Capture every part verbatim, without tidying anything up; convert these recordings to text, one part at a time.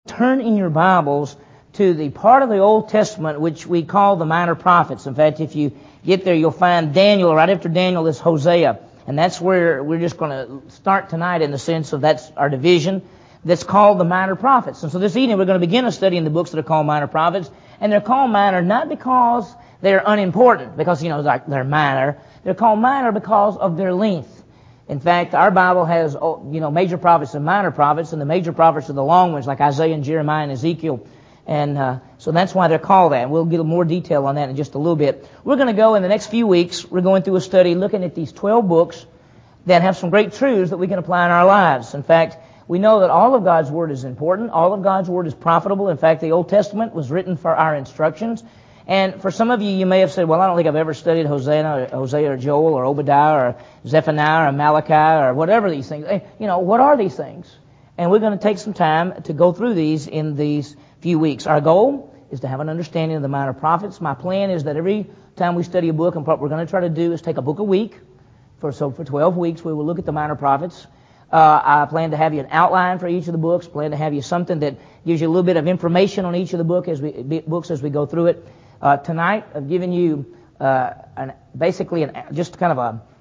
turn in your Bibles to the part of the Old Testament which we call the minor prophets. In fact, if you get there, you'll find Daniel. Right after Daniel is Hosea. And that's where we're just going to start tonight, in the sense of that's our division that's called the minor prophets. And so this evening we're going to begin a study in the books that are called minor prophets. And they're called minor not because they're unimportant, because, you know, like they're minor. They're called minor because of their length. In fact, our Bible has, you know, major prophets and minor prophets, and the major prophets are the long ones, like Isaiah and Jeremiah and Ezekiel. And uh, so that's why they're called that. We'll get more detail on that in just a little bit. We're going to go in the next few weeks, we're going through a study looking at these twelve books that have some great truths that we can apply in our lives. In fact, we know that all of God's Word is important. All of God's Word is profitable. In fact, the Old Testament was written for our instructions. And for some of you, you may have said, well, I don't think I've ever studied Hosea or, Hosea or Joel or Obadiah or Zephaniah or Malachi or whatever these things. You know, what are these things? And we're going to take some time to go through these in these few weeks. Our goal is to have an understanding of the minor prophets. My plan is that every time we study a book, and what we're going to try to do is take a book a week. For So for twelve weeks, we will look at the minor prophets. Uh, I plan to have you an outline for each of the books. Plan to have you something that gives you a little bit of information on each of the book as we, books as we go through it. Uh, tonight, I've given you uh, an, basically an, just kind of a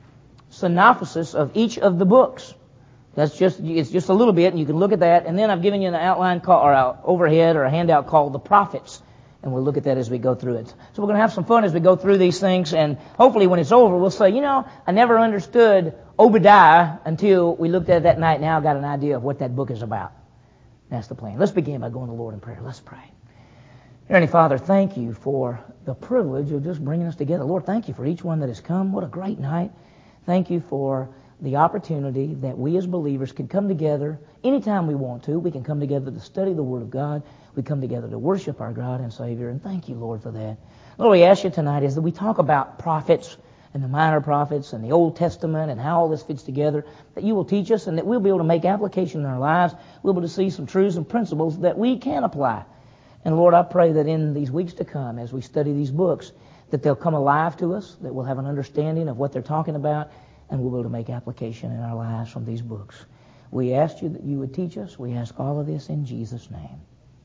synopsis of each of the books. That's just it's just a little bit, and you can look at that. And then I've given you an outline call, or an overhead or a handout called The Prophets, and we'll look at that as we go through it. So we're going to have some fun as we go through these things, and hopefully when it's over, we'll say, you know, I never understood Obadiah until we looked at it that night. Now I got an idea of what that book is about. That's the plan. Let's begin by going to the Lord in prayer. Let's pray. Heavenly Father, thank you for the privilege of just bringing us together. Lord, thank you for each one that has come. What a great night. Thank you for the opportunity that we as believers can come together anytime we want to. We can come together to study the Word of God. We come together to worship our God and Savior. And thank you, Lord, for that. Lord, we ask you tonight is that we talk about prophets and the minor prophets and the Old Testament and how all this fits together, that you will teach us and that we'll be able to make application in our lives. We'll be able to see some truths and principles that we can apply. And Lord, I pray that in these weeks to come, as we study these books, that they'll come alive to us, that we'll have an understanding of what they're talking about, and we'll be able to make application in our lives from these books. We ask you that you would teach us. We ask all of this in Jesus' name.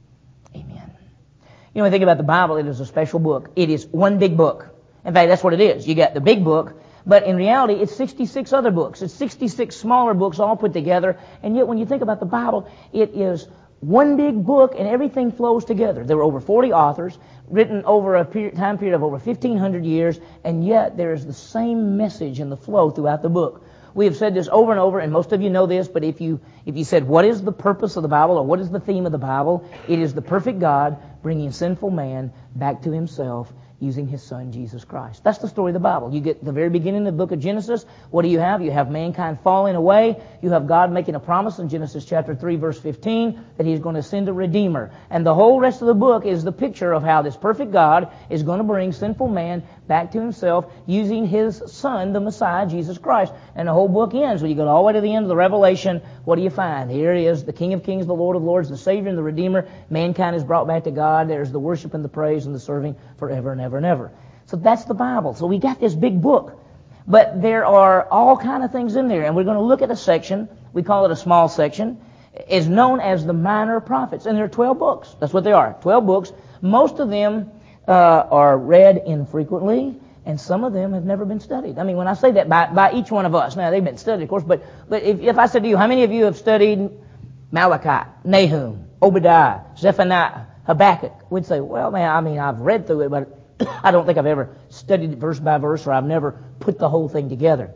Amen. You know, when you think about the Bible, it is a special book. It is one big book. In fact, that's what it is. You got the big book, but in reality, it's sixty-six other books. It's sixty-six smaller books all put together, and yet when you think about the Bible, it is one big book, and everything flows together. There were over forty authors, written over a period, time period of over fifteen hundred years, and yet there is the same message in the flow throughout the book. We have said this over and over, and most of you know this, but if you if you said, what is the purpose of the Bible, or what is the theme of the Bible? It is the perfect God bringing sinful man back to himself using his Son, Jesus Christ. That's the story of the Bible. You get the very beginning of the book of Genesis. What do you have? You have mankind falling away. You have God making a promise in Genesis chapter three, verse fifteen, that He's going to send a Redeemer. And the whole rest of the book is the picture of how this perfect God is going to bring sinful man back to Himself using His Son, the Messiah, Jesus Christ. And the whole book ends. When you go all the way to the end of the Revelation, what do you find? Here He is, the King of Kings, the Lord of Lords, the Savior and the Redeemer. Mankind is brought back to God. There's the worship and the praise and the serving forever and ever and ever. So that's the Bible. So we got this big book. But there are all kind of things in there. And we're going to look at a section. We call it a small section. It's known as the minor prophets. And there are twelve books. That's what they are. twelve books. Most of them uh, are read infrequently. And some of them have never been studied. I mean, when I say that, by, by each one of us. Now, they've been studied, of course. But, but if, if I said to you, how many of you have studied Malachi, Nahum, Obadiah, Zephaniah, Habakkuk? We'd say, well, man, I mean, I've read through it, but I don't think I've ever studied it verse by verse, or I've never put the whole thing together.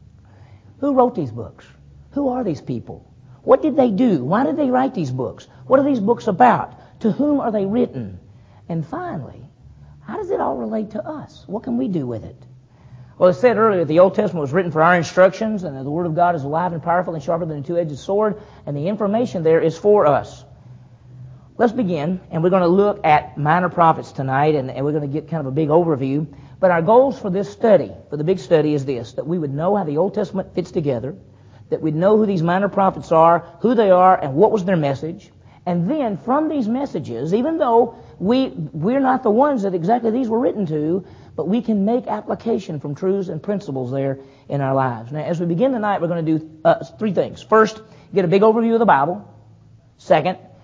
Who wrote these books? Who are these people? What did they do? Why did they write these books? What are these books about? To whom are they written? And finally, how does it all relate to us? What can we do with it? Well, as I said earlier, the Old Testament was written for our instructions, and the Word of God is alive and powerful and sharper than a two-edged sword, and the information there is for us. Let's begin, and we're going to look at minor prophets tonight, and, and we're going to get kind of a big overview. But our goals for this study, for the big study, is this, that we would know how the Old Testament fits together, that we'd know who these minor prophets are, who they are, and what was their message. And then from these messages, even though we, we're not the ones that exactly these were written to, but we can make application from truths and principles there in our lives. Now, as we begin tonight, we're going to do uh, three things. First, get a big overview of the Bible. Second,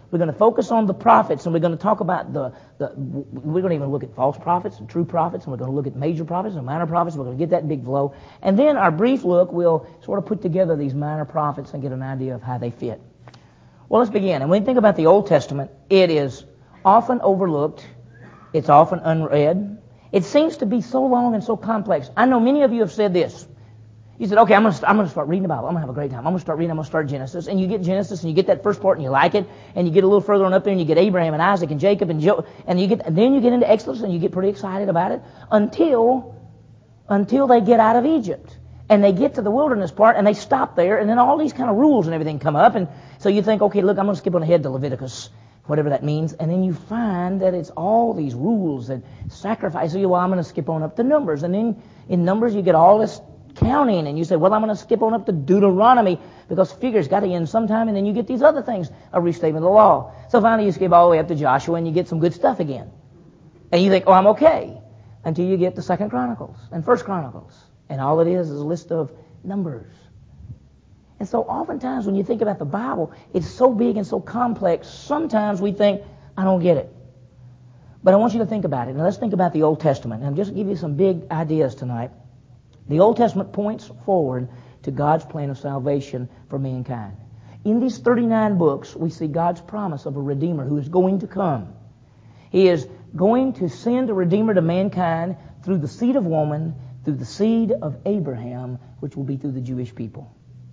We're going to focus on the prophets, and we're going to talk about the, the we're going to even look at false prophets and true prophets, and we're going to look at major prophets and minor prophets. We're going to get that big flow. And then our brief look, we'll sort of put together these minor prophets and get an idea of how they fit. Well, let's begin. And when you think about the Old Testament, it is often overlooked. It's often unread. It seems to be so long and so complex. I know many of you have said this. You said, okay, I'm going to I'm going to start reading the Bible. I'm going to have a great time. I'm going to start reading. I'm going to start Genesis. And you get Genesis, and you get that first part, and you like it. And you get a little further on up there, and you get Abraham and Isaac and Jacob and Joe. And you get, and then you get into Exodus, and you get pretty excited about it until, until they get out of Egypt. And they get to the wilderness part, and they stop there, and then all these kind of rules and everything come up. And so you think, okay, look, I'm going to skip on ahead to Leviticus, whatever that means. And then you find that it's all these rules and sacrifice. So you, well, I'm going to skip on up to Numbers. And then in Numbers, you get all this counting, and you say, well, I'm going to skip on up to Deuteronomy because figure's got to end sometime, and then you get these other things, a restatement of the law. So finally you skip all the way up to Joshua, and you get some good stuff again. And you think, oh, I'm okay, until you get to Second Chronicles and First Chronicles, and all it is is a list of numbers. And so oftentimes when you think about the Bible, it's so big and so complex, sometimes we think, I don't get it. But I want you to think about it. Now let's think about the Old Testament, and I'll just give you some big ideas tonight. The Old Testament points forward to God's plan of salvation for mankind. In these thirty-nine books, we see God's promise of a Redeemer who is going to come. He is going to send a Redeemer to mankind through the seed of woman, through the seed of Abraham, which will be through the Jewish people.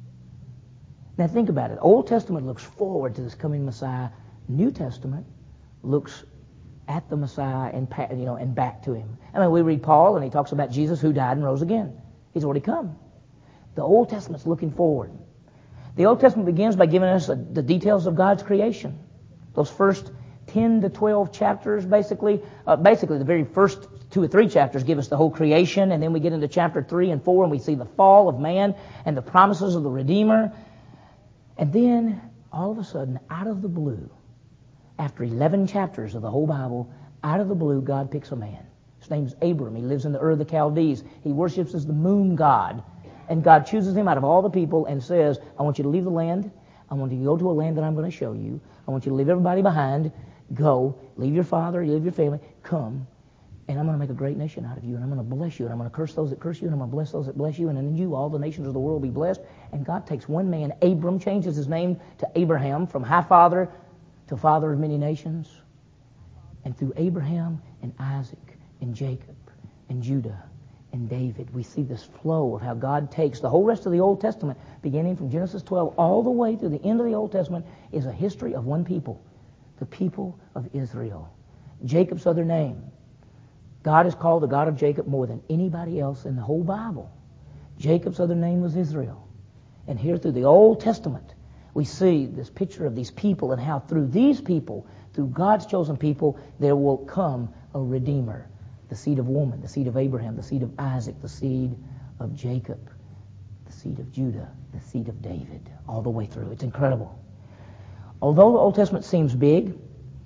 Now think about it. Old Testament looks forward to this coming Messiah. New Testament looks at the Messiah and, you know, and back to him. I mean, we read Paul, and he talks about Jesus who died and rose again. He's already come. The Old Testament's looking forward. The Old Testament begins by giving us a, the details of God's creation. Those first ten to twelve chapters, basically, uh, basically the very first two or three chapters give us the whole creation, and then we get into chapter three and four, and we see the fall of man and the promises of the Redeemer. And then, all of a sudden, out of the blue, after eleven chapters of the whole Bible, out of the blue, God picks a man. His name's Abram. He lives in the Ur of the Chaldees. He worships as the moon god. And God chooses him out of all the people and says, I want you to leave the land. I want you to go to a land that I'm going to show you. I want you to leave everybody behind. Go. Leave your father. Leave your family. Come. And I'm going to make a great nation out of you. And I'm going to bless you. And I'm going to curse those that curse you. And I'm going to bless those that bless you. And in you, all the nations of the world will be blessed. And God takes one man, Abram, changes his name to Abraham, from high father to father of many nations. And through Abraham and Isaac and Jacob and Judah and David, we see this flow of how God takes the whole rest of the Old Testament, beginning from Genesis twelve all the way to the end of the Old Testament, is a history of one people, the people of Israel. Jacob's other name. God is called the God of Jacob more than anybody else in the whole Bible. Jacob's other name was Israel. And here through the Old Testament, we see this picture of these people and how through these people, through God's chosen people, there will come a Redeemer. The seed of woman, the seed of Abraham, the seed of Isaac, the seed of Jacob, the seed of Judah, the seed of David, all the way through. It's incredible. Although the Old Testament seems big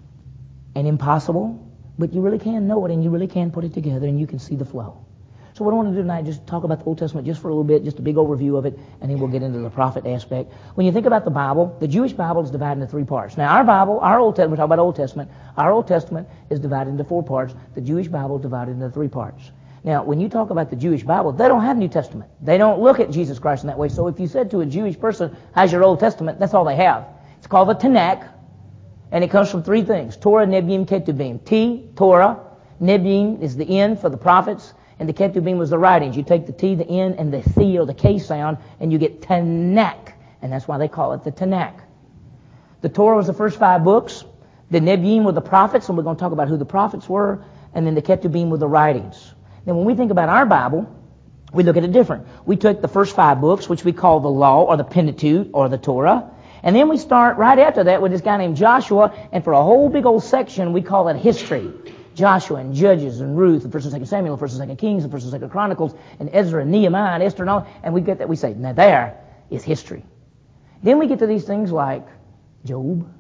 and impossible, but you really can know it and you really can put it together and you can see the flow. So what I want to do tonight is just talk about the Old Testament just for a little bit, just a big overview of it, and then we'll get into the prophet aspect. When you think about the Bible, the Jewish Bible is divided into three parts. Now our Bible, our Old Testament, we're talking about Old Testament, our Old Testament is divided into four parts. The Jewish Bible is divided into three parts. Now when you talk about the Jewish Bible, they don't have New Testament. They don't look at Jesus Christ in that way. So if you said to a Jewish person, how's your Old Testament? That's all they have. It's called the Tanakh, and it comes from three things. Torah, Nevi'im, Ketuvim. T, Torah. Nevi'im is the end for the prophets. And the Ketuvim was the writings. You take the T, the N, and the C or the K sound, and you get Tanakh. And that's why they call it the Tanakh. The Torah was the first five books. The Nevi'im were the prophets, and we're going to talk about who the prophets were. And then the Ketuvim were the writings. Then when we think about our Bible, we look at it different. We took the first five books, which we call the Law, or the Pentateuch, or the Torah. And then we start right after that with this guy named Joshua, and for a whole big old section, we call it history. Joshua and Judges and Ruth and First and Second Samuel and First and Second Kings and First and Second Chronicles and Ezra and Nehemiah and Esther and all. And we get that, we say, now there is history. Then we get to these things like Job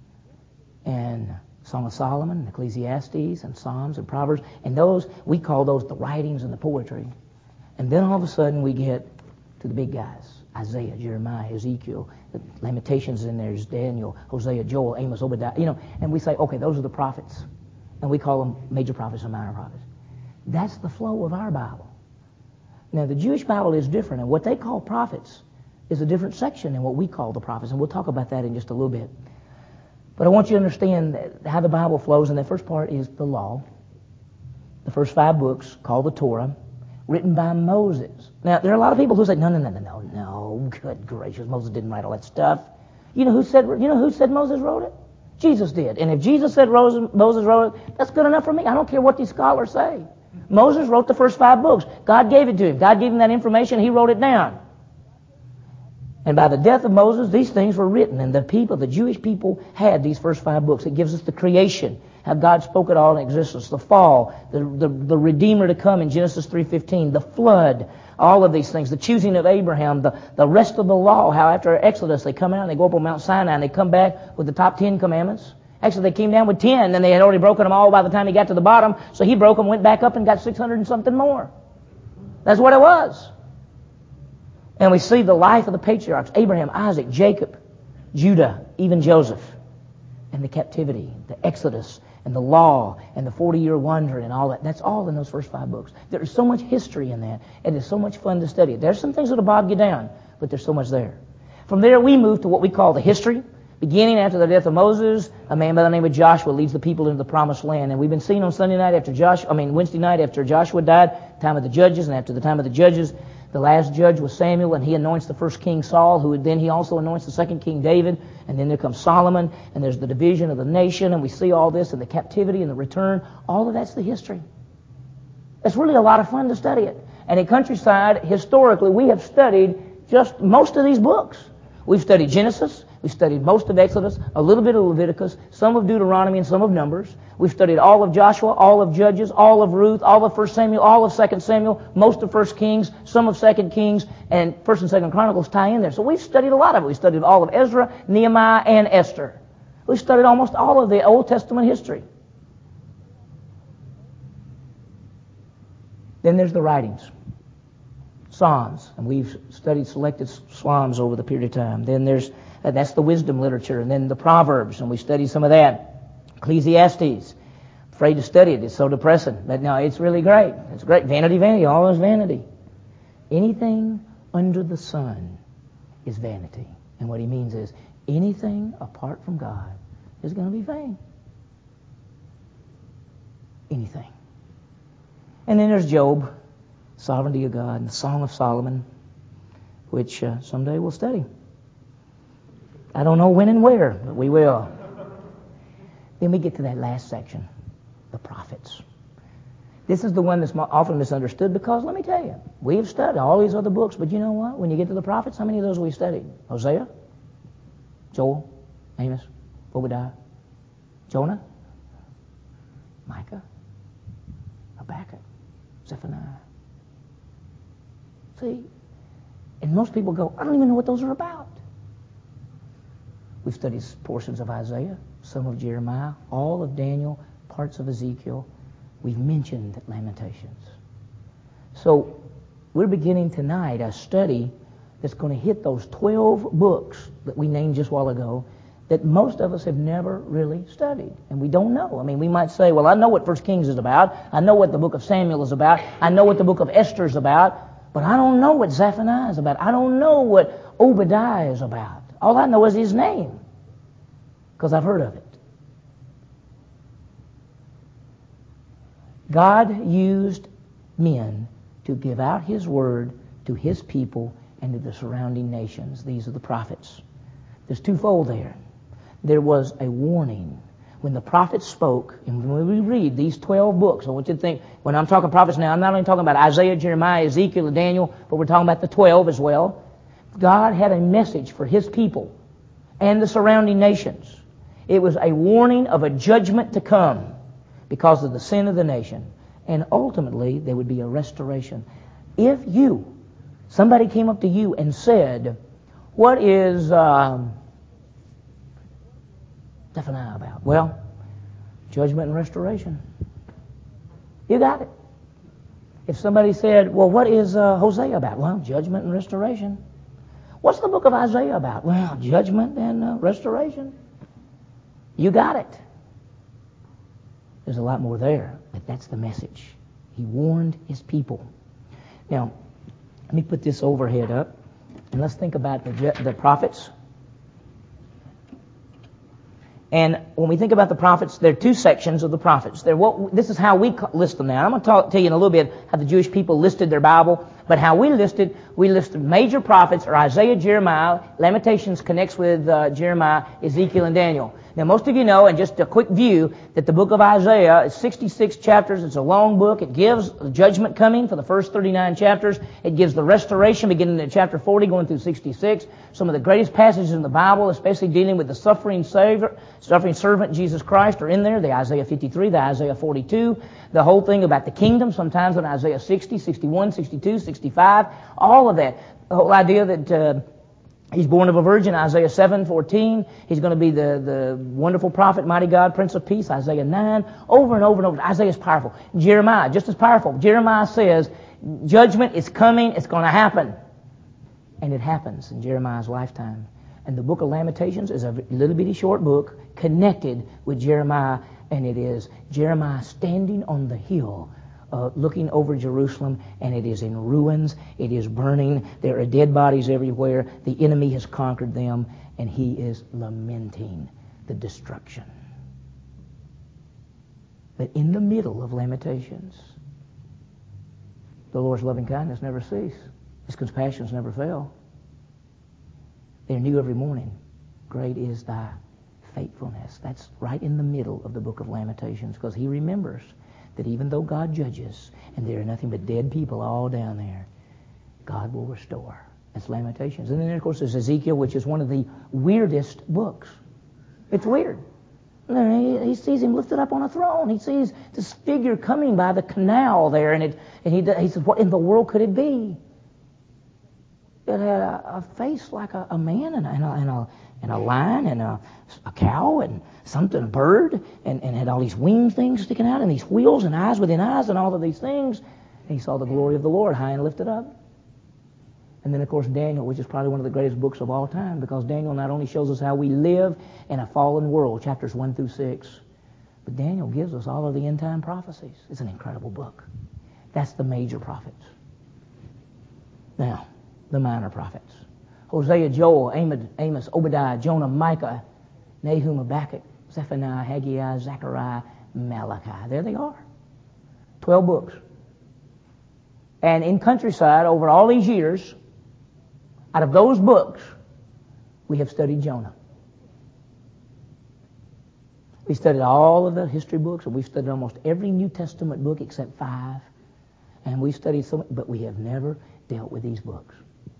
and Song of Solomon and Ecclesiastes and Psalms and Proverbs. And those, we call those the writings and the poetry. And then all of a sudden we get to the big guys, Isaiah, Jeremiah, Ezekiel, Lamentations in there is Daniel, Hosea, Joel, Amos, Obadiah, you know, and we say, okay, those are the prophets. And we call them major prophets and minor prophets. That's the flow of our Bible. Now, the Jewish Bible is different, and what they call prophets is a different section than what we call the prophets, and we'll talk about that in just a little bit. But I want you to understand how the Bible flows, and the first part is the law. The first five books, called the Torah, written by Moses. Now, there are a lot of people who say, no, no, no, no, no, no, good gracious, Moses didn't write all that stuff. You know who said, you know who said Moses wrote it? Jesus did. And if Jesus said Moses wrote it, that's good enough for me. I don't care what these scholars say. Moses wrote the first five books. God gave it to him. God gave him that information. He wrote it down. And by the death of Moses, these things were written. And the people, the Jewish people, had these first five books. It gives us the creation, how God spoke it all in existence, the fall, the, the, the Redeemer to come in Genesis three fifteen, the flood, all of these things, the choosing of Abraham, the, the rest of the law, how after Exodus they come out and they go up on Mount Sinai and they come back with the top ten commandments. Actually, they came down with ten, and they had already broken them all by the time he got to the bottom. So he broke them, went back up, and got six hundred and something more. That's what it was. And we see the life of the patriarchs, Abraham, Isaac, Jacob, Judah, even Joseph, and the captivity, the Exodus, and the law, and the forty-year wandering, and all that. That's all in those first five books. There is so much history in that, and it's so much fun to study it. There's some things that'll bog you down, but there's so much there. From there, we move to what we call the history. Beginning after the death of Moses, a man by the name of Joshua leads the people into the promised land. And we've been seeing on Sunday night after Joshua, I mean Wednesday night after Joshua died, time of the judges, and after the time of the judges, the last judge was Samuel, and he anoints the first king Saul, who then he also anoints the second king David, and then there comes Solomon, and there's the division of the nation, and we see all this, and the captivity and the return. All of that's the history. It's really a lot of fun to study it. And at Countryside, historically, we have studied just most of these books. We've studied Genesis. We've studied most of Exodus, a little bit of Leviticus, some of Deuteronomy, and some of Numbers. We've studied all of Joshua, all of Judges, all of Ruth, all of First Samuel, all of Second Samuel, most of First Kings, some of Second Kings, and First and Second Chronicles tie in there. So we've studied a lot of it. We've studied all of Ezra, Nehemiah, and Esther. We've studied almost all of the Old Testament history. Then there's the writings. Psalms, and we've studied selected Psalms over the period of time. Then there's uh, that's the wisdom literature, and then the Proverbs, and we studied some of that. Ecclesiastes, afraid to study it; it's so depressing. But no, it's really great. It's great. Vanity, vanity, all is vanity. Anything under the sun is vanity, and what he means is anything apart from God is going to be vain. Anything. And then there's Job. Sovereignty of God, and the Song of Solomon, which uh, someday we'll study. I don't know when and where, but we will. Then we get to that last section, the prophets. This is the one that's often misunderstood because, let me tell you, we have studied all these other books, but you know what? When you get to the prophets, how many of those we studied? Hosea, Joel, Amos, Obadiah, Jonah, Micah, Habakkuk, Zephaniah. See? And most people go, I don't even know what those are about. We've studied portions of Isaiah, some of Jeremiah, all of Daniel, parts of Ezekiel. We've mentioned Lamentations. So we're beginning tonight a study that's going to hit those twelve books that we named just a while ago that most of us have never really studied. And we don't know. I mean, we might say, well, I know what First Kings is about. I know what the book of Samuel is about. I know what the book of Esther is about. But I don't know what Zephaniah is about. I don't know what Obadiah is about. All I know is his name, because I've heard of it. God used men to give out his word to his people and to the surrounding nations. These are the prophets. There's twofold there. There was a warning. When the prophets spoke, and when we read these twelve books, I want you to think, when I'm talking prophets now, I'm not only talking about Isaiah, Jeremiah, Ezekiel, and Daniel, but we're talking about the twelve as well. God had a message for his people and the surrounding nations. It was a warning of a judgment to come because of the sin of the nation. And ultimately, there would be a restoration. If you, somebody came up to you and said, what is um, Zephaniah about? Well, judgment and restoration. You got it. If somebody said, well, what is uh, Hosea about? Well, judgment and restoration. What's the book of Isaiah about? Well, judgment and uh, restoration. You got it. There's a lot more there, but that's the message. He warned his people. Now, let me put this overhead up, and let's think about the, the prophets. And when we think about the prophets, there are two sections of the prophets. They're what, this is how we list them now. I'm going to talk, tell you in a little bit how the Jewish people listed their Bible. But how we listed, we listed major prophets are Isaiah, Jeremiah. Lamentations connects with uh, Jeremiah, Ezekiel, and Daniel. Now, most of you know, and just a quick view, that the book of Isaiah is sixty-six chapters. It's a long book. It gives the judgment coming for the first thirty-nine chapters. It gives the restoration beginning in chapter forty going through sixty-six. Some of the greatest passages in the Bible, especially dealing with the suffering Savior, suffering servant Jesus Christ, are in there. The Isaiah fifty-three, the Isaiah forty-two, the whole thing about the kingdom, sometimes in Isaiah sixty, sixty-one, sixty-two, sixty-five, all of that. The whole idea that uh, he's born of a virgin, Isaiah seven fourteen. He's going to be the, the wonderful prophet, mighty God, Prince of Peace, Isaiah nine. Over and over and over. Isaiah's powerful. Jeremiah, just as powerful. Jeremiah says, judgment is coming, it's going to happen. And it happens in Jeremiah's lifetime. And the book of Lamentations is a little bitty short book connected with Jeremiah, and it is Jeremiah standing on the hill Uh, looking over Jerusalem, and it is in ruins. It is burning. There are dead bodies everywhere. The enemy has conquered them, and he is lamenting the destruction. But in the middle of Lamentations, the Lord's loving kindness never cease. His compassions never fail. They're new every morning. Great is thy faithfulness. That's right in the middle of the book of Lamentations, because he remembers that even though God judges, and there are nothing but dead people all down there, God will restore. That's Lamentations. And then, of course, there's Ezekiel, which is one of the weirdest books. It's weird. He sees him lifted up on a throne. He sees this figure coming by the canal there, and, it, and he, he says, what in the world could it be? It had a, a face like a, a man and a, and, a, and, a, and a lion and a, a cow and something, a bird, and, and had all these wing things sticking out and these wheels and eyes within eyes and all of these things. And he saw the glory of the Lord high and lifted up. And then, of course, Daniel, which is probably one of the greatest books of all time, because Daniel not only shows us how we live in a fallen world, chapters one through six, but Daniel gives us all of the end-time prophecies. It's an incredible book. That's the major prophets. Now, the minor prophets. Hosea, Joel, Amos, Obadiah, Jonah, Micah, Nahum, Habakkuk, Zephaniah, Haggai, Zechariah, Malachi. There they are. Twelve books. And in Countryside, over all these years, out of those books, we have studied Jonah. We studied all of the history books, and we've studied almost every New Testament book except five. And we've studied so much, but we have never dealt with these books.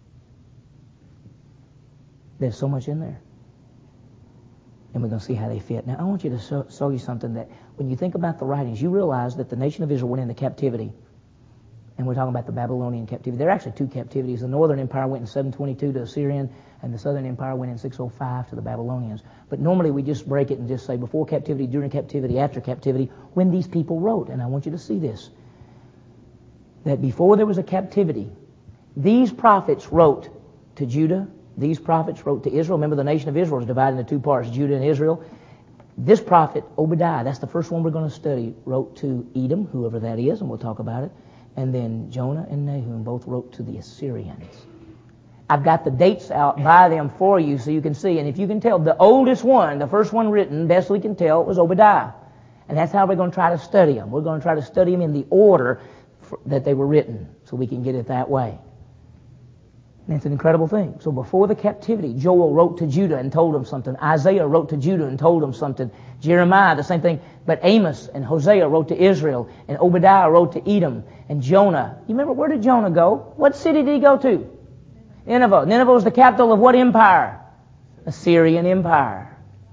There's so much in there. And we're going to see how they fit. Now, I want you to show, show you something that when you think about the writings, you realize that the nation of Israel went into captivity. And we're talking about the Babylonian captivity. There are actually two captivities. The northern empire went in seven twenty-two to Assyrian, and the southern empire went in six oh five to the Babylonians. But normally we just break it and just say before captivity, during captivity, after captivity, when these people wrote. And I want you to see this. That before there was a captivity, these prophets wrote to Judah. These prophets wrote to Israel. Remember, the nation of Israel is divided into two parts, Judah and Israel. This prophet, Obadiah, that's the first one we're going to study, wrote to Edom, whoever that is, and we'll talk about it. And then Jonah and Nahum both wrote to the Assyrians. I've got the dates out by them for you so you can see. And if you can tell, the oldest one, the first one written, best we can tell, was Obadiah. And that's how we're going to try to study them. We're going to try to study them in the order for, that they were written, so we can get it that way. And it's an incredible thing. So before the captivity, Joel wrote to Judah and told them something. Isaiah wrote to Judah and told them something. Jeremiah, the same thing. But Amos and Hosea wrote to Israel. And Obadiah wrote to Edom. And Jonah. You remember, where did Jonah go? What city did he go to? Nineveh. Nineveh was the capital of what empire? Assyrian Empire.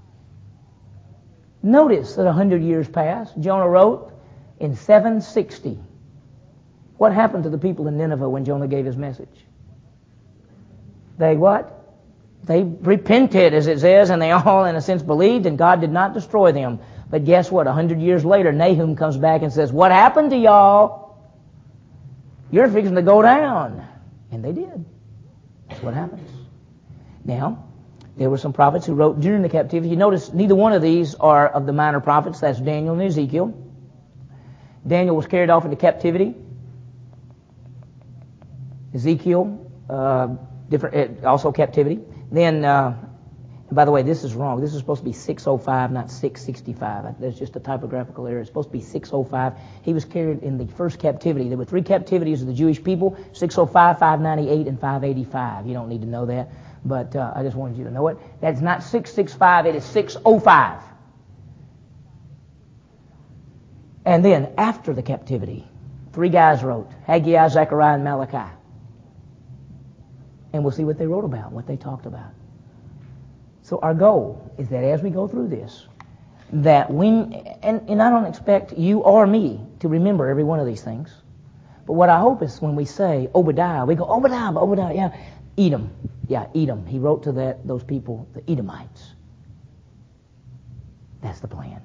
Notice that a hundred years passed. Jonah wrote in seven sixty. What happened to the people in Nineveh when Jonah gave his message? They what? They repented, as it says, and they all, in a sense, believed, and God did not destroy them. But guess what? A hundred years later, Nahum comes back and says, what happened to y'all? You're fixing to go down. And they did. That's what happens. Now, there were some prophets who wrote during the captivity. You notice neither one of these are of the minor prophets. That's Daniel and Ezekiel. Daniel was carried off into captivity. Ezekiel, uh, different, also captivity. Then, uh, and by the way, this is wrong. This is supposed to be six oh five, not six sixty-five. There's just a typographical error. It's supposed to be six oh five. He was carried in the first captivity. There were three captivities of the Jewish people, six oh five, five ninety-eight, and five eighty-five. You don't need to know that, but uh, I just wanted you to know it. That's not six sixty-five, it is six oh five. And then, after the captivity, three guys wrote, Haggai, Zechariah, and Malachi. And we'll see what they wrote about, what they talked about. So our goal is that as we go through this, that when, and, and I don't expect you or me to remember every one of these things, but what I hope is when we say Obadiah, we go, Obadiah, Obadiah, yeah, Edom, yeah, Edom. He wrote to that those people, the Edomites. That's the plan.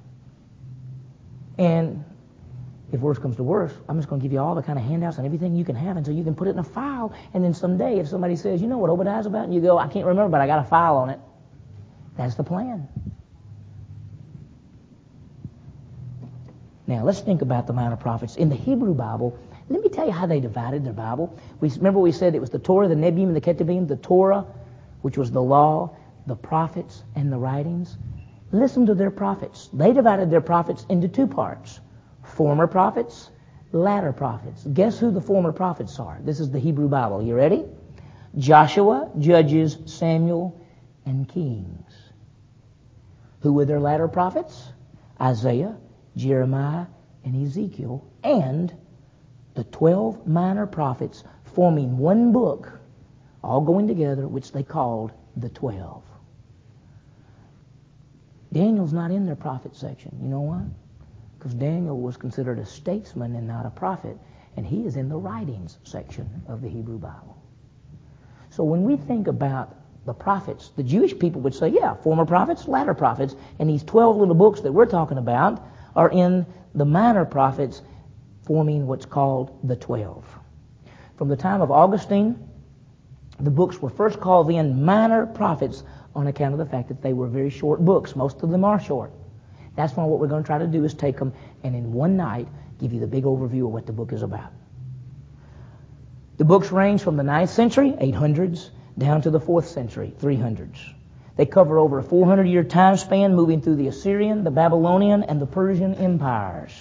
And if worse comes to worse, I'm just going to give you all the kind of handouts and everything you can have until you can put it in a file, and then someday if somebody says, you know what Obadiah's about, and you go, I can't remember, but I got a file on it. That's the plan. Now, let's think about the minor prophets. In the Hebrew Bible, let me tell you how they divided their Bible. We Remember we said it was the Torah, the Nebiim, and the Ketuvim. The Torah, which was the law, the prophets, and the writings. Listen to their prophets. They divided their prophets into two parts. Former prophets, latter prophets. Guess who the former prophets are? This is the Hebrew Bible. You ready? Joshua, Judges, Samuel, and Kings. Who were their latter prophets? Isaiah, Jeremiah, and Ezekiel, and the twelve minor prophets forming one book, all going together, which they called the twelve. Daniel's not in their prophet section. You know why? Because Daniel was considered a statesman and not a prophet, and he is in the writings section of the Hebrew Bible. So when we think about the prophets, the Jewish people would say, yeah, former prophets, latter prophets, and these twelve little books that we're talking about are in the minor prophets forming what's called the twelve. From the time of Augustine, the books were first called then minor prophets on account of the fact that they were very short books. Most of them are short. That's why what we're going to try to do is take them and in one night give you the big overview of what the book is about. The books range from the ninth century, eight hundreds, down to the fourth century, three hundreds. They cover over a four hundred year time span, moving through the Assyrian, the Babylonian, and the Persian empires.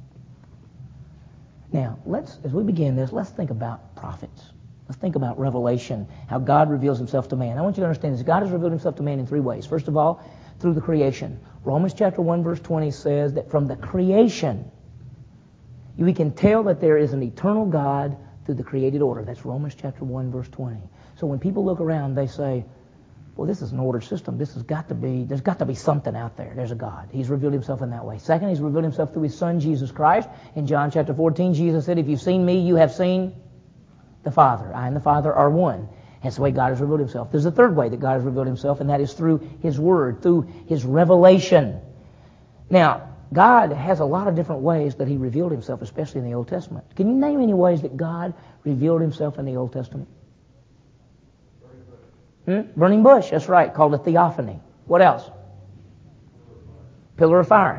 Now, let's, as we begin this, let's think about prophets. Let's think about revelation, how God reveals himself to man. I want you to understand this. God has revealed himself to man in three ways. First of all, through the creation. Romans chapter one, verse twenty says that from the creation, we can tell that there is an eternal God through the created order. That's Romans chapter one, verse twenty. So when people look around, they say, well, this is an ordered system. This has got to be, there's got to be something out there. There's a God. He's revealed himself in that way. Second, he's revealed himself through his Son, Jesus Christ. In John chapter fourteen, Jesus said, if you've seen me, you have seen the Father. I and the Father are one. That's the way God has revealed himself. There's a third way that God has revealed himself, and that is through his Word, through his revelation. Now, God has a lot of different ways that he revealed himself, especially in the Old Testament. Can you name any ways that God revealed himself in the Old Testament? Hmm? Burning bush, that's right, called a theophany. What else? Pillar of fire.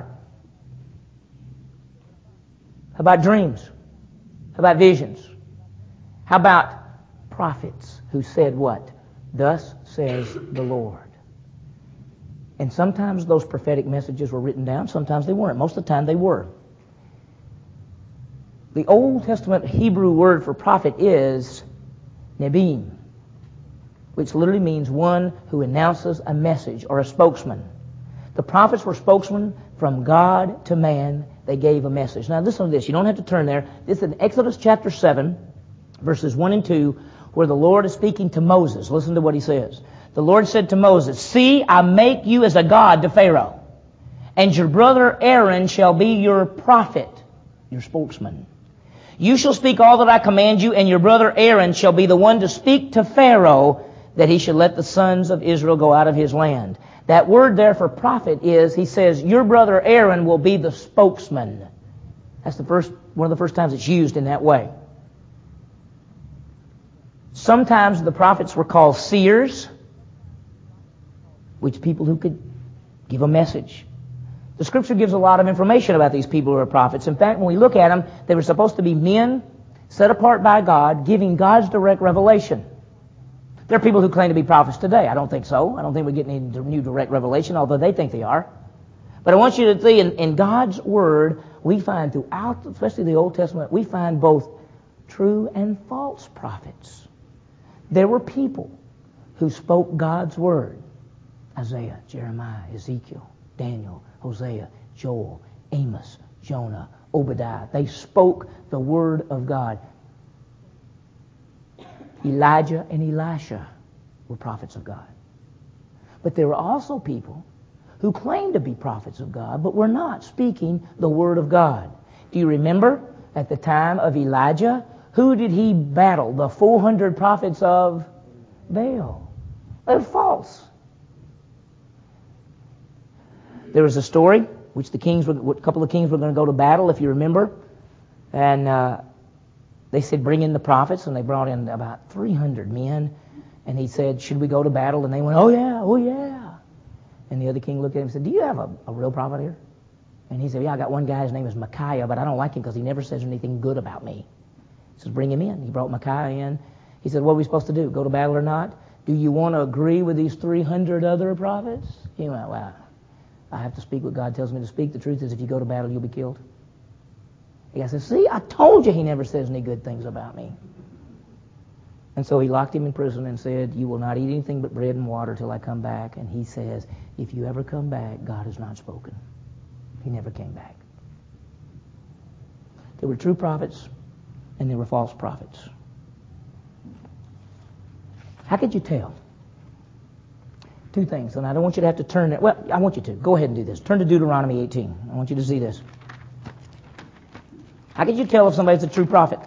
How about dreams? How about visions? How about prophets who said what? Thus says the Lord. And sometimes those prophetic messages were written down, sometimes they weren't. Most of the time they were. The Old Testament Hebrew word for prophet is Nebiim, which literally means one who announces a message or a spokesman. The prophets were spokesmen from God to man. They gave a message. Now listen to this. You don't have to turn there. This is in Exodus chapter seven, verses one and two, where the Lord is speaking to Moses. Listen to what he says. The Lord said to Moses, see, I make you as a god to Pharaoh, and your brother Aaron shall be your prophet, your spokesman. You shall speak all that I command you, and your brother Aaron shall be the one to speak to Pharaoh, that he should let the sons of Israel go out of his land. That word there for prophet is, he says, your brother Aaron will be the spokesman. That's the first, one of the first times it's used in that way. Sometimes the prophets were called seers. which people who could give a message. The Scripture gives a lot of information about these people who are prophets. In fact, when we look at them, they were supposed to be men set apart by God, giving God's direct revelation. There are people who claim to be prophets today. I don't think so. I don't think we're getting any new direct revelation, although they think they are. But I want you to see, in, in God's Word, we find throughout, especially the Old Testament, we find both true and false prophets. There were people who spoke God's Word. Isaiah, Jeremiah, Ezekiel, Daniel, Hosea, Joel, Amos, Jonah, Obadiah. They spoke the Word of God. Elijah and Elisha were prophets of God. But there were also people who claimed to be prophets of God, but were not speaking the Word of God. Do you remember at the time of Elijah, who did he battle? The four hundred prophets of Baal. They're false. There was a story which the kings, were, a couple of kings were going to go to battle, if you remember, and uh, they said, bring in the prophets, and they brought in about three hundred men, and he said, should we go to battle? And they went, oh yeah, oh yeah. And the other king looked at him and said, do you have a, a real prophet here? And he said, yeah, I got one guy, his name is Micaiah, but I don't like him because he never says anything good about me. He says, bring him in. He brought Micaiah in. He said, what are we supposed to do, go to battle or not? Do you want to agree with these three hundred other prophets? He went, well, I have to speak what God tells me to speak. The truth is, if you go to battle, you'll be killed. The guy says, see, I told you he never says any good things about me. And so he locked him in prison and said, you will not eat anything but bread and water till I come back. And he says, if you ever come back, God has not spoken. He never came back. There were true prophets and there were false prophets. How could you tell? Two things, and I don't want you to have to turn it. Well, I want you to. Go ahead and do this. Turn to Deuteronomy eighteen. I want you to see this. How could you tell if somebody's a true prophet?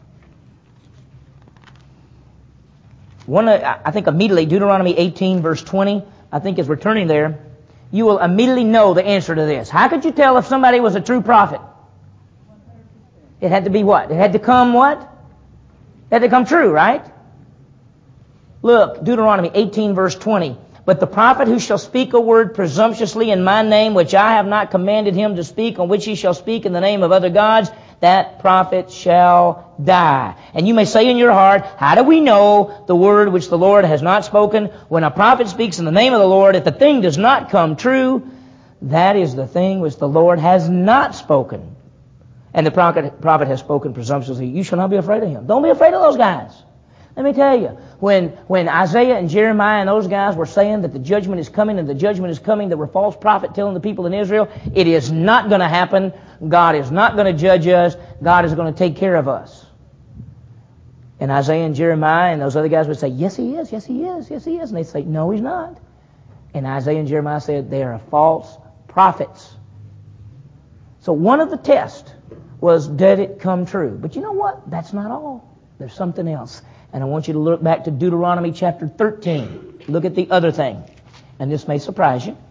One, I think immediately, Deuteronomy eighteen, verse twenty, I think as we're turning there, you will immediately know the answer to this. How could you tell if somebody was a true prophet? It had to be what? It had to come what? It had to come true, right? Look, Deuteronomy eighteen, verse twenty. But the prophet who shall speak a word presumptuously in my name, which I have not commanded him to speak, on which he shall speak in the name of other gods, that prophet shall die. And you may say in your heart, how do we know the word which the Lord has not spoken? When a prophet speaks in the name of the Lord, if the thing does not come true, that is the thing which the Lord has not spoken. And the prophet, prophet has spoken presumptuously. You shall not be afraid of him. Don't be afraid of those guys. Let me tell you, when, when Isaiah and Jeremiah and those guys were saying that the judgment is coming and the judgment is coming, there were false prophets telling the people in Israel, it is not going to happen. God is not going to judge us. God is going to take care of us. And Isaiah and Jeremiah and those other guys would say, yes, he is, yes, he is, yes, he is. And they'd say, no, he's not. And Isaiah and Jeremiah said, they are false prophets. So one of the tests was, did it come true? But you know what? That's not all. There's something else. And I want you to look back to Deuteronomy chapter thirteen. Look at the other thing. And this may surprise you.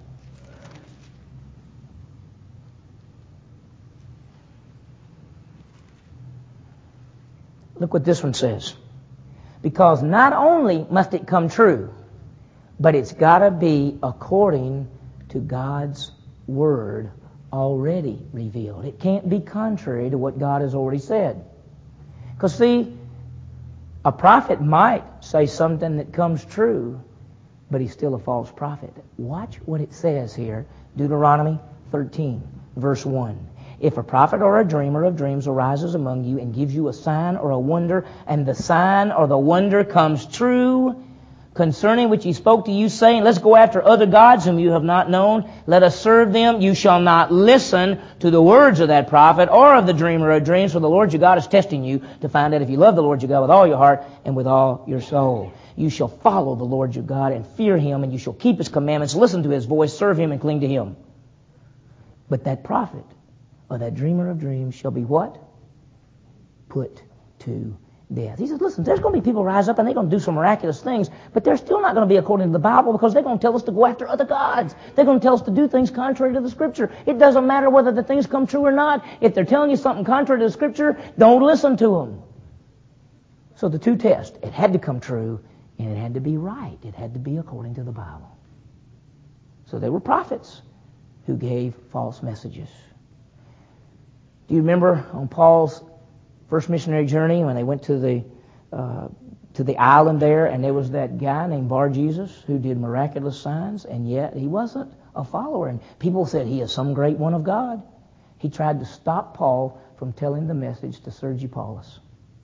Look what this one says. Because not only must it come true, but it's got to be according to God's Word already revealed. It can't be contrary to what God has already said. Because see, a prophet might say something that comes true, but he's still a false prophet. Watch what it says here, Deuteronomy thirteen, verse one. If a prophet or a dreamer of dreams arises among you and gives you a sign or a wonder, and the sign or the wonder comes true, concerning which he spoke to you, saying, let's go after other gods whom you have not known, let us serve them, you shall not listen to the words of that prophet or of the dreamer of dreams, for the Lord your God is testing you to find out if you love the Lord your God with all your heart and with all your soul. You shall follow the Lord your God and fear him, and you shall keep his commandments, listen to his voice, serve him, and cling to him. But that prophet or that dreamer of dreams shall be what? Put to death. He says, listen, there's going to be people rise up and they're going to do some miraculous things, but they're still not going to be according to the Bible, because they're going to tell us to go after other gods. They're going to tell us to do things contrary to the Scripture. It doesn't matter whether the things come true or not. If they're telling you something contrary to the Scripture, don't listen to them. So the two tests, it had to come true and it had to be right. It had to be according to the Bible. So they were prophets who gave false messages. Do you remember on Paul's first missionary journey when they went to the uh, to the island there, and there was that guy named Bar-Jesus who did miraculous signs, and yet he wasn't a follower. And people said he is some great one of God. He tried to stop Paul from telling the message to Sergius Paulus.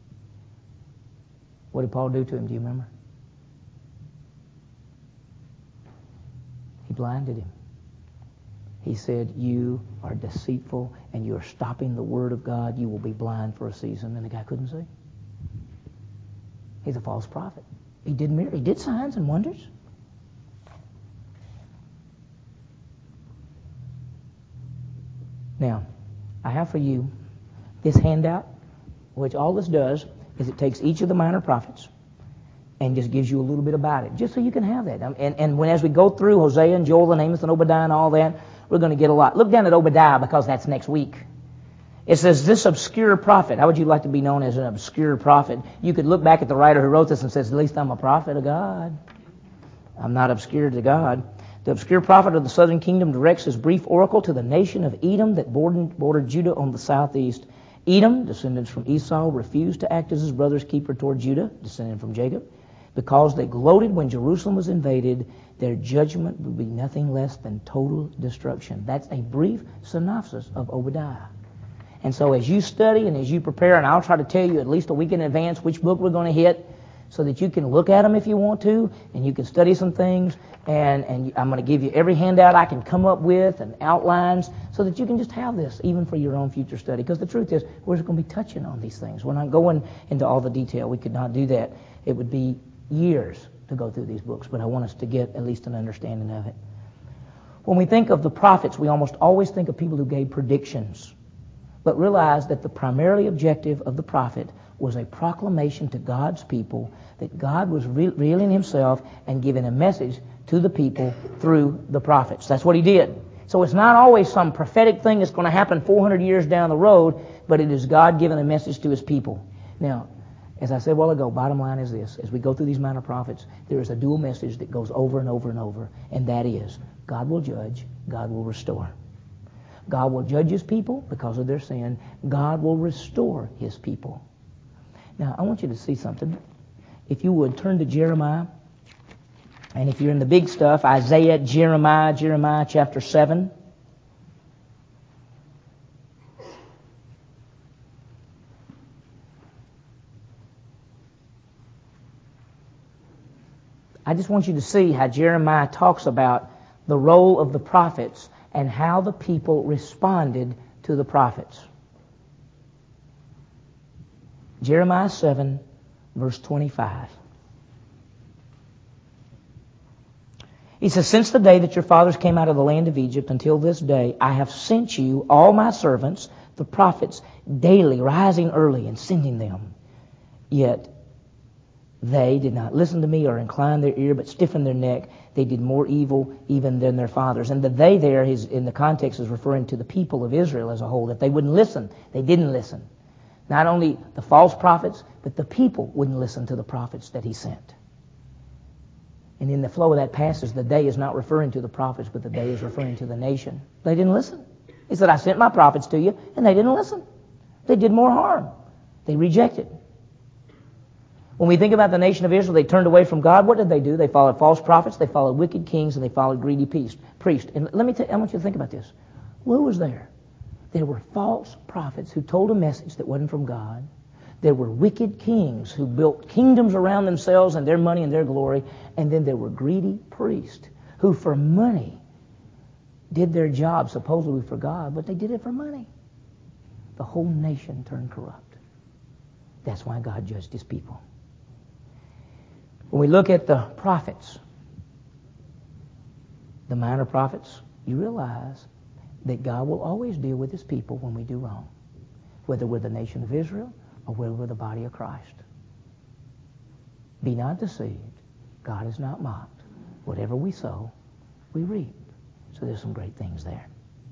What did Paul do to him? Do you remember? He blinded him. He said, you are deceitful and you are stopping the word of God. You will be blind for a season. And the guy couldn't see. He's a false prophet. He did miracles. He did signs and wonders. Now, I have for you this handout, which all this does is it takes each of the minor prophets and just gives you a little bit about it, just so you can have that. And, and when as we go through Hosea and Joel and Amos and Obadiah and all that, we're going to get a lot. Look down at Obadiah, because that's next week. It says, this obscure prophet. How would you like to be known as an obscure prophet? You could look back at the writer who wrote this and says, at least I'm a prophet of God. I'm not obscure to God. The obscure prophet of the southern kingdom directs his brief oracle to the nation of Edom that bordered, bordered Judah on the southeast. Edom, descendants from Esau, refused to act as his brother's keeper toward Judah, descendant from Jacob. Because they gloated when Jerusalem was invaded, their judgment would be nothing less than total destruction. That's a brief synopsis of Obadiah. And so as you study and as you prepare, and I'll try to tell you at least a week in advance which book we're going to hit, so that you can look at them if you want to, and you can study some things, and, and I'm going to give you every handout I can come up with and outlines so that you can just have this even for your own future study. Because the truth is, we're just going to be touching on these things. We're not going into all the detail. We could not do that. It would be years to go through these books, but I want us to get at least an understanding of it. When we think of the prophets, we almost always think of people who gave predictions, but realize that the primarily objective of the prophet was a proclamation to God's people that God was re- revealing himself and giving a message to the people through the prophets. That's what he did. So it's not always some prophetic thing that's going to happen four hundred years down the road, but it is God giving a message to his people. Now, as I said a while ago, bottom line is this. As we go through these minor prophets, there is a dual message that goes over and over and over, and that is, God will judge, God will restore. God will judge his people because of their sin. God will restore his people. Now, I want you to see something. If you would, turn to Jeremiah. And if you're in the big stuff, Isaiah, Jeremiah, Jeremiah chapter seven. I just want you to see how Jeremiah talks about the role of the prophets and how the people responded to the prophets. Jeremiah seven, verse twenty-five. He says, since the day that your fathers came out of the land of Egypt until this day, I have sent you all my servants, the prophets, daily, rising early and sending them. Yet they did not listen to me or incline their ear, but stiffened their neck. They did more evil even than their fathers. And the they there is, in the context, is referring to the people of Israel as a whole, that they wouldn't listen. They didn't listen. Not only the false prophets, but the people wouldn't listen to the prophets that he sent. And in the flow of that passage, the they is not referring to the prophets, but the they is referring to the nation. They didn't listen. He said, I sent my prophets to you, and they didn't listen. They did more harm. They rejected. When we think about the nation of Israel, they turned away from God. What did they do? They followed false prophets, they followed wicked kings, and they followed greedy priests. And let me tell you, I want you to think about this. Who was there? There were false prophets who told a message that wasn't from God. There were wicked kings who built kingdoms around themselves and their money and their glory. And then there were greedy priests who for money did their job supposedly for God, but they did it for money. The whole nation turned corrupt. That's why God judged his people. When we look at the prophets, the minor prophets, you realize that God will always deal with his people when we do wrong, whether we're the nation of Israel or whether we're the body of Christ. Be not deceived. God is not mocked. Whatever we sow, we reap. So there's some great things there.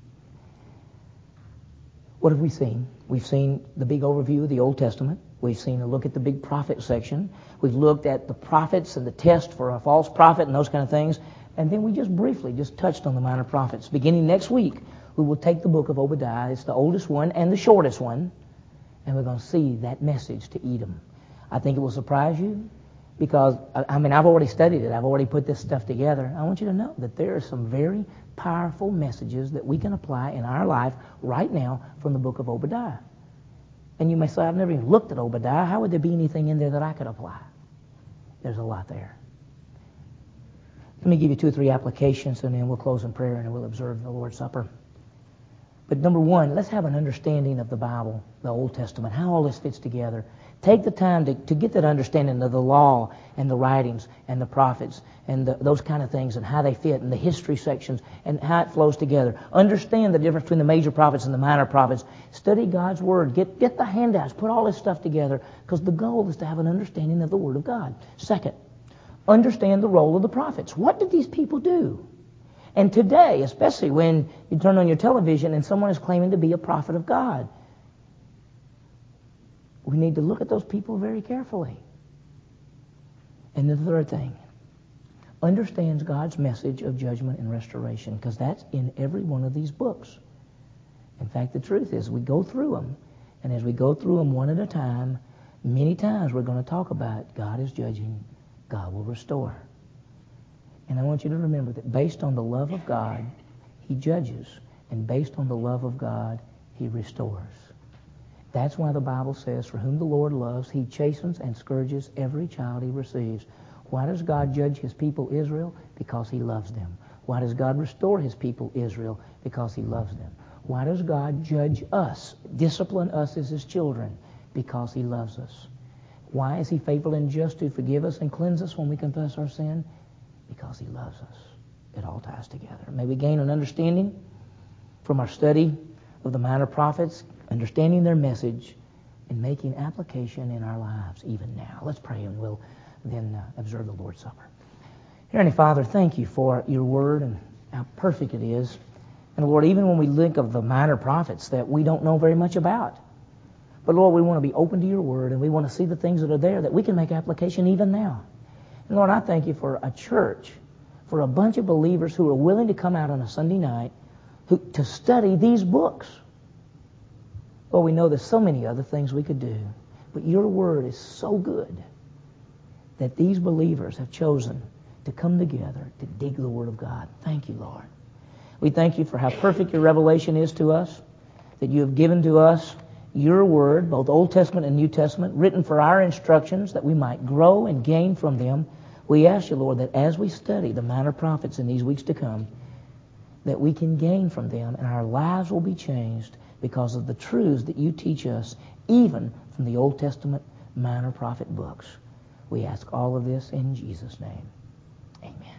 What have we seen? We've seen the big overview of the Old Testament. We've seen a look at the big prophet section. We've looked at the prophets and the test for a false prophet and those kind of things. And then we just briefly just touched on the minor prophets. Beginning next week, we will take the book of Obadiah. It's the oldest one and the shortest one. And we're going to see that message to Edom. I think it will surprise you because, I mean, I've already studied it. I've already put this stuff together. I want you to know that there are some very powerful messages that we can apply in our life right now from the book of Obadiah. And you may say, I've never even looked at Obadiah. How would there be anything in there that I could apply? There's a lot there. Let me give you two or three applications, and then we'll close in prayer and we'll observe the Lord's Supper. But number one, let's have an understanding of the Bible, the Old Testament, how all this fits together. Take the time to, to get that understanding of the law and the writings and the prophets and the, those kind of things and how they fit and the history sections and how it flows together. Understand the difference between the major prophets and the minor prophets. Study God's Word. Get, get the handouts. Put all this stuff together because the goal is to have an understanding of the Word of God. Second, understand the role of the prophets. What did these people do? And today, especially when you turn on your television and someone is claiming to be a prophet of God, we need to look at those people very carefully. And the third thing, understands God's message of judgment and restoration, because that's in every one of these books. In fact, the truth is we go through them, and as we go through them one at a time, many times we're going to talk about God is judging, God will restore. And I want you to remember that based on the love of God, He judges. And based on the love of God, He restores. That's why the Bible says, for whom the Lord loves, He chastens and scourges every child He receives. Why does God judge His people Israel? Because He loves them. Why does God restore His people Israel? Because He loves them. Why does God judge us, discipline us as His children? Because He loves us. Why is He faithful and just to forgive us and cleanse us when we confess our sin? Because He loves us. It all ties together. May we gain an understanding from our study of the minor prophets, understanding their message, and making application in our lives even now. Let's pray and we'll then uh, observe the Lord's Supper. Heavenly Father, thank You for Your Word and how perfect it is. And Lord, even when we think of the minor prophets that we don't know very much about, but Lord, we want to be open to Your Word and we want to see the things that are there that we can make application even now. And Lord, I thank You for a church, for a bunch of believers who are willing to come out on a Sunday night who, to study these books. Lord, we know there's so many other things we could do, but Your Word is so good that these believers have chosen to come together to dig the Word of God. Thank You, Lord. We thank You for how perfect Your revelation is to us, that You have given to us Your Word, both Old Testament and New Testament, written for our instructions that we might grow and gain from them. We ask You, Lord, that as we study the minor prophets in these weeks to come, that we can gain from them and our lives will be changed because of the truths that You teach us, even from the Old Testament minor prophet books. We ask all of this in Jesus' name. Amen.